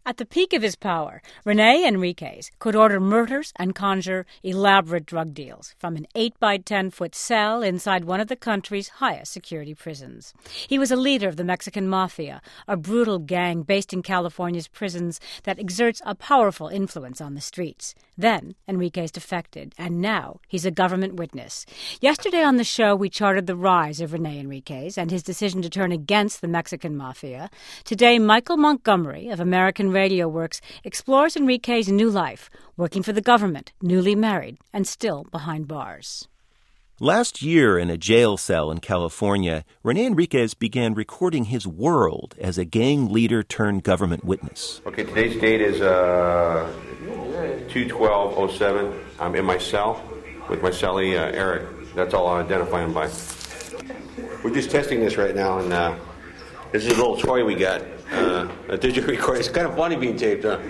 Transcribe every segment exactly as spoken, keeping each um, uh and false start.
At the peak of his power, Rene Enriquez could order murders and conjure elaborate drug deals from an eight by ten foot cell inside one of the country's highest security prisons. He was a leader of the Mexican Mafia, a brutal gang based in California's prisons that exerts a powerful influence on the streets. Then Enriquez defected, and now he's a government witness. Yesterday on the show, we charted the rise of Rene Enriquez and his decision to turn against the Mexican Mafia. Today, Michael Montgomery of American Radio Works explores Enriquez's new life, working for the government, newly married, and still behind bars. Last year in a jail cell in California, Rene Enriquez began recording his world as a gang leader turned government witness. Okay, today's date is uh, two twelve oh seven. I'm in my cell with my cellie, uh, Eric. That's all I identify him by. We're just testing this right now, and uh, this is a little toy we got. Uh, a digital recorder. It's kind of funny being taped, huh?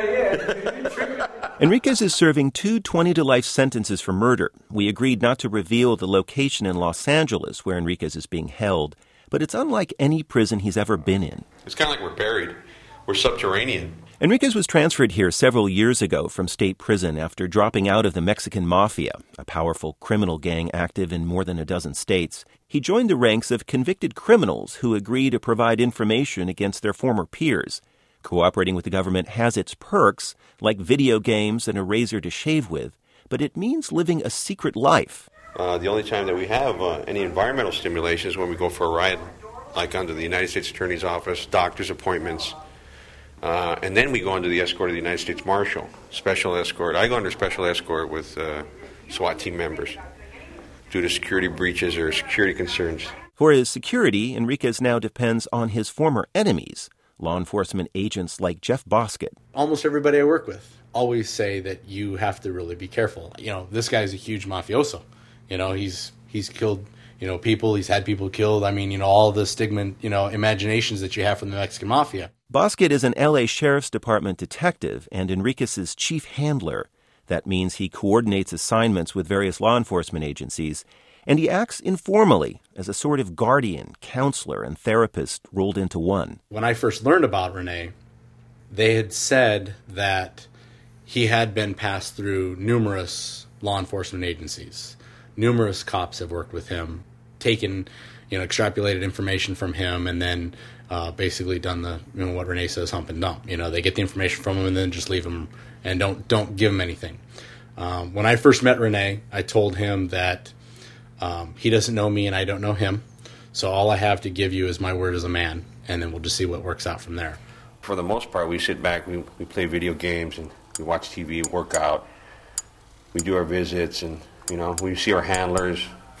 Enriquez is serving two twenty-to-life sentences for murder. We agreed not to reveal the location in Los Angeles where Enriquez is being held, but it's unlike any prison he's ever been in. It's kind of like we're buried. We're subterranean. Enriquez was transferred here several years ago from state prison after dropping out of the Mexican Mafia, a powerful criminal gang active in more than a dozen states. He joined the ranks of convicted criminals who agree to provide information against their former peers. Cooperating with the government has its perks, like video games and a razor to shave with, but it means living a secret life. Uh, the only time that we have uh, any environmental stimulation is when we go for a ride, like under the United States Attorney's Office, doctor's appointments. Uh, and then we go under the escort of the United States Marshal, special escort. I go under special escort with uh, SWAT team members due to security breaches or security concerns. For his security, Enriquez now depends on his former enemies, law enforcement agents like Jeff Bosket. Almost everybody I work with always say that you have to really be careful. You know, this guy's a huge mafioso. You know, he's he's killed, you know, people. He's had people killed. I mean, you know, all the stigma, you know, imaginations that you have from the Mexican Mafia. Bosket is an L A Sheriff's Department detective and Enriquez's chief handler. That means he coordinates assignments with various law enforcement agencies, and he acts informally as a sort of guardian, counselor, and therapist rolled into one. When I first learned about Rene, they had said that he had been passed through numerous law enforcement agencies. Numerous cops have worked with him, taken, you know, extrapolated information from him, and then uh, basically done the, you know, what Rene says, hump and dump. You know, they get the information from him and then just leave him and don't don't give him anything. Um, when I first met Rene, I told him that um, he doesn't know me and I don't know him, so all I have to give you is my word as a man, and then we'll just see what works out from there. For the most part, we sit back, we, we play video games, and we watch T V, work out. We do our visits, and, you know, we see our handlers,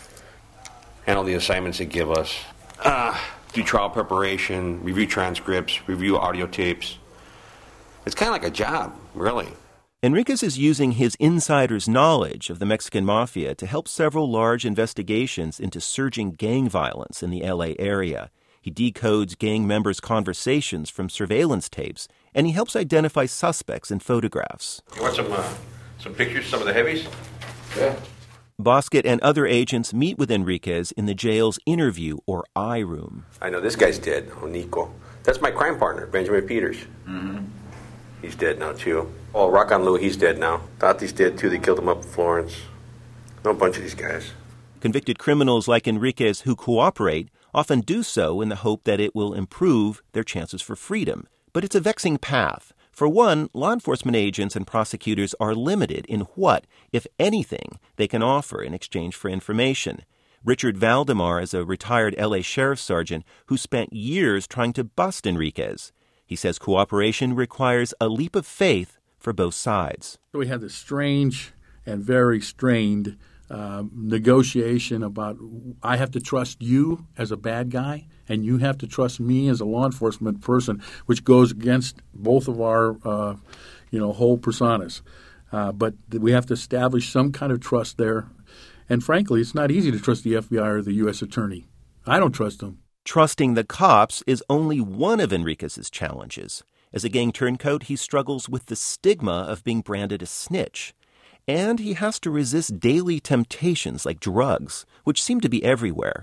handle the assignments they give us, uh, do trial preparation, review transcripts, review audio tapes. It's kind of like a job, really. Enriquez is using his insider's knowledge of the Mexican Mafia to help several large investigations into surging gang violence in the L A area. He decodes gang members' conversations from surveillance tapes, and he helps identify suspects in photographs. You want some, uh, some pictures, some of the heavies? Yeah. Bosket and other agents meet with Enriquez in the jail's interview or eye room. I know this guy's dead, Onico. That's my crime partner, Benjamin Peters. Mm-hmm. He's dead now, too. Oh, Rock on Lou, he's dead now. Tati's dead, too. They killed him up in Florence. No, a bunch of these guys. Convicted criminals like Enriquez who cooperate often do so in the hope that it will improve their chances for freedom. But it's a vexing path. For one, law enforcement agents and prosecutors are limited in what, if anything, they can offer in exchange for information. Richard Valdemar is a retired L A sheriff's sergeant who spent years trying to bust Enriquez. He says cooperation requires a leap of faith for both sides. We had this strange and very strained uh, negotiation about I have to trust you as a bad guy and you have to trust me as a law enforcement person, which goes against both of our uh, you know, whole personas. Uh, but we have to establish some kind of trust there. And frankly, it's not easy to trust the F B I or the U S attorney. I don't trust them. Trusting the cops is only one of Enriquez's challenges. As a gang turncoat, he struggles with the stigma of being branded a snitch. And he has to resist daily temptations like drugs, which seem to be everywhere.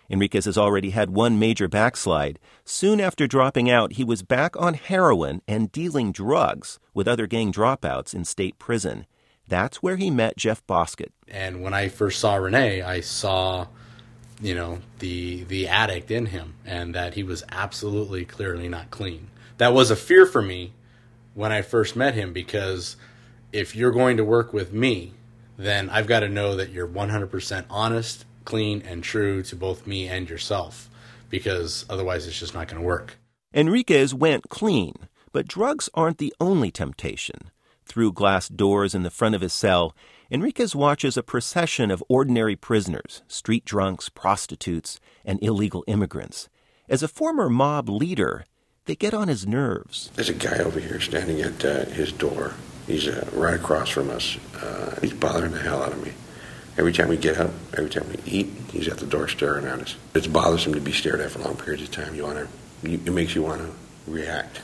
Enriquez has already had one major backslide. Soon after dropping out, he was back on heroin and dealing drugs with other gang dropouts in state prison. That's where he met Jeff Bosket. And when I first saw Rene, I saw, you know, the the addict in him, and that he was absolutely clearly not clean. That was a fear for me when I first met him, because if you're going to work with me, then I've got to know that you're one hundred percent honest, clean, and true to both me and yourself, because otherwise it's just not going to work. Enriquez went clean, but drugs aren't the only temptation. Through glass doors in the front of his cell, Enriquez watches a procession of ordinary prisoners, street drunks, prostitutes, and illegal immigrants. As a former mob leader, they get on his nerves. There's a guy over here standing at uh, his door. He's uh, right across from us. Uh, he's bothering the hell out of me. Every time we get up, every time we eat, he's at the door staring at us. It's bothersome to be stared at for long periods of time. You want to, it makes you want to react.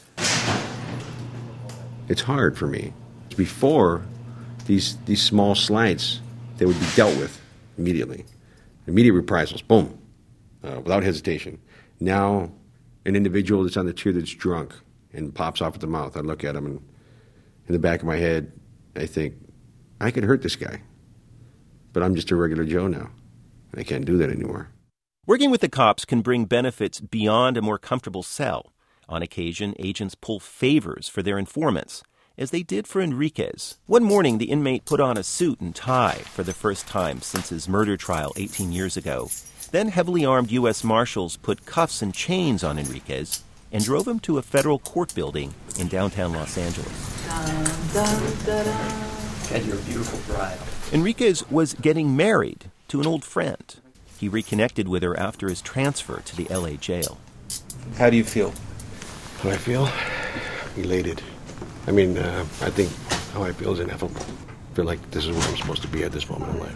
It's hard for me. Before, these these small slights, they would be dealt with immediately. Immediate reprisals, boom, uh, without hesitation. Now, an individual that's on the tier that's drunk and pops off at the mouth, I look at him and in the back of my head, I think, I could hurt this guy. But I'm just a regular Joe now, and I can't do that anymore. Working with the cops can bring benefits beyond a more comfortable cell. On occasion, agents pull favors for their informants, as they did for Enriquez. One morning, the inmate put on a suit and tie for the first time since his murder trial eighteen years ago. Then heavily armed U S Marshals put cuffs and chains on Enriquez and drove him to a federal court building in downtown Los Angeles. Dun, dun, dun, dun. And your beautiful bride. Enriquez was getting married to an old friend. He reconnected with her after his transfer to the L A jail. How do you feel? How I feel? Elated. I mean, uh, I think how I feel is ineffable. I feel like this is where I'm supposed to be at this moment in life.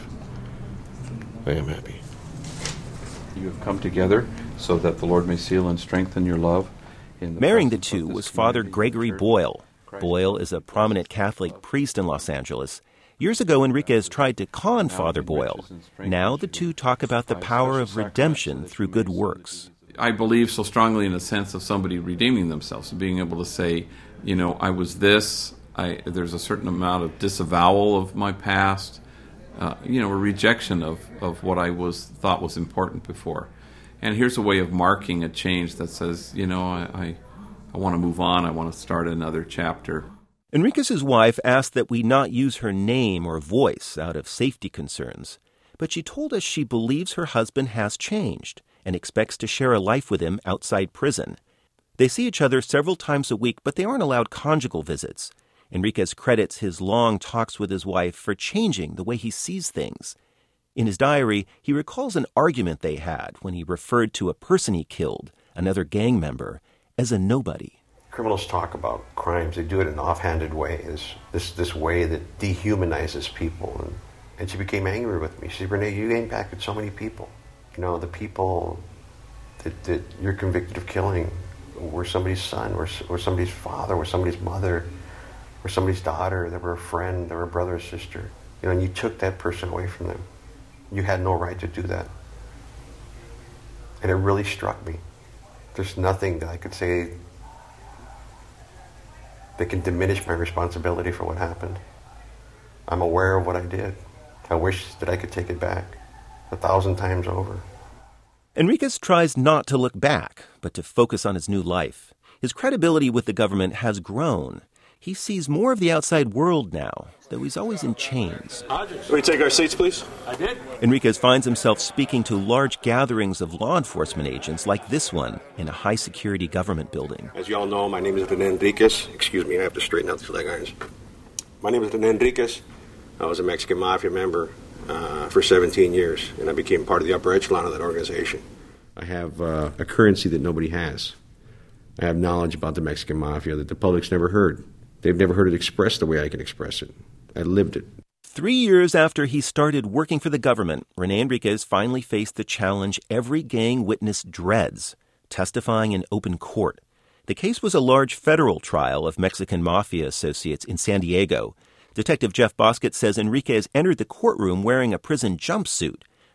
I am happy. You have come together so that the Lord may seal and strengthen your love. In the Marrying the two was Father Gregory Boyle. Boyle is a prominent Catholic priest in Los Angeles. Years ago, Enriquez tried to con Father Boyle. Now the two talk about the power of redemption through good works. I believe so strongly in a sense of somebody redeeming themselves, being able to say, you know, I was this, I, there's a certain amount of disavowal of my past, uh, you know, a rejection of, of what I was thought was important before. And here's a way of marking a change that says, you know, I, I, I want to move on, I want to start another chapter. Enriquez's wife asked that we not use her name or voice out of safety concerns, but she told us she believes her husband has changed and expects to share a life with him outside prison. They see each other several times a week, but they aren't allowed conjugal visits. Enriquez credits his long talks with his wife for changing the way he sees things. In his diary, he recalls an argument they had when he referred to a person he killed, another gang member, as a nobody. Criminals talk about crimes. They do it in an offhanded way, this this, this way that dehumanizes people. And, and she became angry with me. She said, Rene, you impacted so many people. You know, the people that, that you're convicted of killing were somebody's son, or, or somebody's father, or somebody's mother, or somebody's daughter. They were a friend, they were a brother or sister. You know, and you took that person away from them. You had no right to do that. And it really struck me. There's nothing that I could say that can diminish my responsibility for what happened. I'm aware of what I did. I wish that I could take it back a thousand times over. Enriquez tries not to look back, but to focus on his new life. His credibility with the government has grown. He sees more of the outside world now, though he's always in chains. Can we take our seats, please? I did. Enriquez finds himself speaking to large gatherings of law enforcement agents like this one in a high-security government building. As you all know, my name is Rene Enriquez. Excuse me, I have to straighten out these leg irons. My name is Rene Enriquez. I was a Mexican Mafia member uh, for seventeen years, and I became part of the upper echelon of that organization. I have uh, a currency that nobody has. I have knowledge about the Mexican Mafia that the public's never heard. They've never heard it expressed the way I can express it. I lived it. Three years after he started working for the government, Rene Enriquez finally faced the challenge every gang witness dreads, testifying in open court. The case was a large federal trial of Mexican Mafia associates in San Diego. Detective Jeff Bosket says Enriquez entered the courtroom wearing a prison jumpsuit,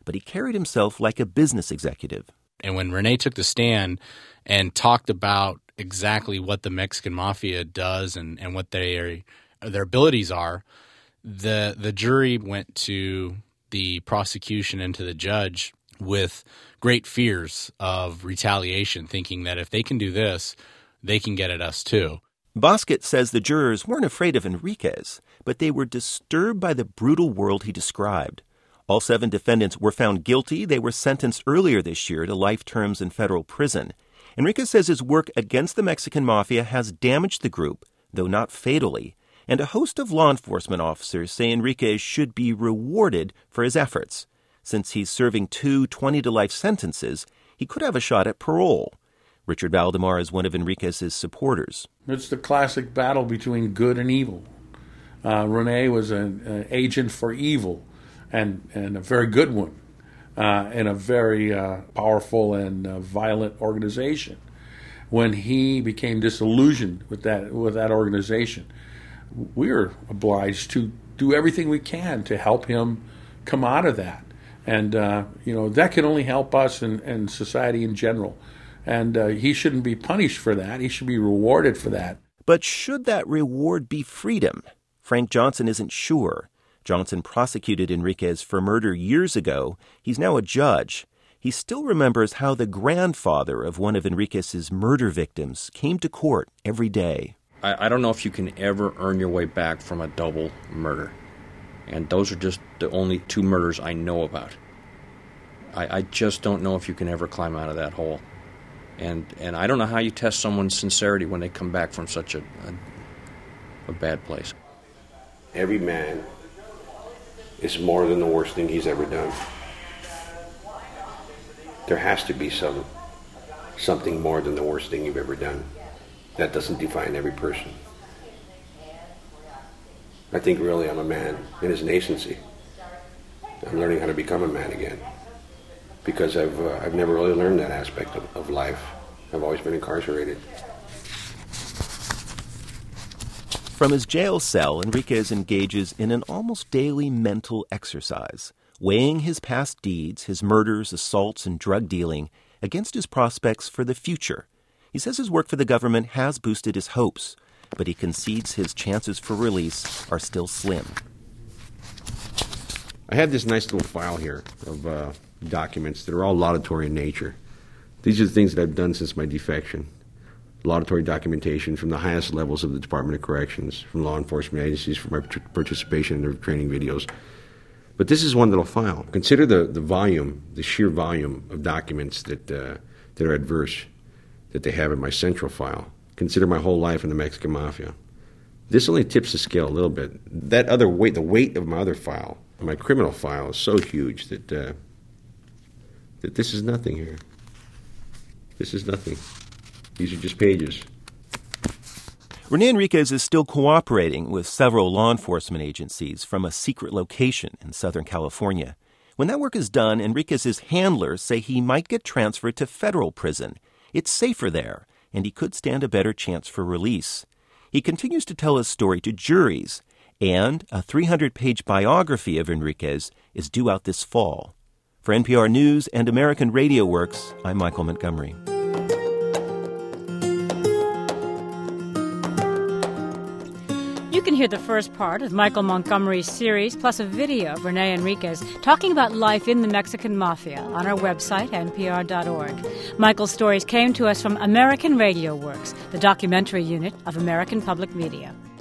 but he carried himself like a business executive. And when Rene took the stand and talked about exactly what the Mexican Mafia does and, and what their their abilities are, the the jury went to the prosecution and to the judge with great fears of retaliation, thinking that if they can do this, they can get at us too. Bosquet says the jurors weren't afraid of Enriquez, but they were disturbed by the brutal world he described. All seven defendants were found guilty. They were sentenced earlier this year to life terms in federal prison. Enriquez says his work against the Mexican Mafia has damaged the group, though not fatally. And a host of law enforcement officers say Enriquez should be rewarded for his efforts. Since he's serving two twenty-to-life sentences, he could have a shot at parole. Richard Valdemar is one of Enriquez's supporters. It's the classic battle between good and evil. Uh, Rene was an, an agent for evil, and, and a very good one, uh, in a very uh, powerful and uh, violent organization. When he became disillusioned with that with that organization, we were obliged to do everything we can to help him come out of that. And, uh, you know, that can only help us and, and society in general. And uh, he shouldn't be punished for that. He should be rewarded for that. But should that reward be freedom? Frank Johnson isn't sure. Johnson prosecuted Enriquez for murder years ago. He's now a judge. He still remembers how the grandfather of one of Enriquez's murder victims came to court every day. I, I don't know if you can ever earn your way back from a double murder. And those are just the only two murders I know about. I, I just don't know if you can ever climb out of that hole. And and I don't know how you test someone's sincerity when they come back from such a, a, a bad place. Every man is more than the worst thing he's ever done. There has to be some something more than the worst thing you've ever done. That doesn't define every person. I think really I'm a man in his nascency. I'm learning how to become a man again. Because I've uh, I've never really learned that aspect of, of life. I've always been incarcerated. From his jail cell, Enriquez engages in an almost daily mental exercise, weighing his past deeds, his murders, assaults, and drug dealing against his prospects for the future. He says his work for the government has boosted his hopes, but he concedes his chances for release are still slim. I had this nice little file here of uh, documents that are all laudatory in nature. These are the things that I've done since my defection. Laudatory documentation from the highest levels of the Department of Corrections, from law enforcement agencies for my participation in their training videos. But this is one little file. Consider the, the volume, the sheer volume of documents that, uh, that are adverse that they have in my central file. Consider my whole life in the Mexican Mafia. This only tips the scale a little bit. That other weight, the weight of my other file, my criminal file, is so huge that uh, that this is nothing here. This is nothing. These are just pages. Rene Enriquez is still cooperating with several law enforcement agencies from a secret location in Southern California. When that work is done, Enriquez's handlers say he might get transferred to federal prison. It's safer there, and he could stand a better chance for release. He continues to tell his story to juries, and a three hundred page biography of Enriquez is due out this fall. For N P R News and American Radio Works, I'm Michael Montgomery. You can hear the first part of Michael Montgomery's series, plus a video of Rene Enriquez talking about life in the Mexican Mafia on our website, N P R dot org. Michael's stories came to us from American Radio Works, the documentary unit of American Public Media.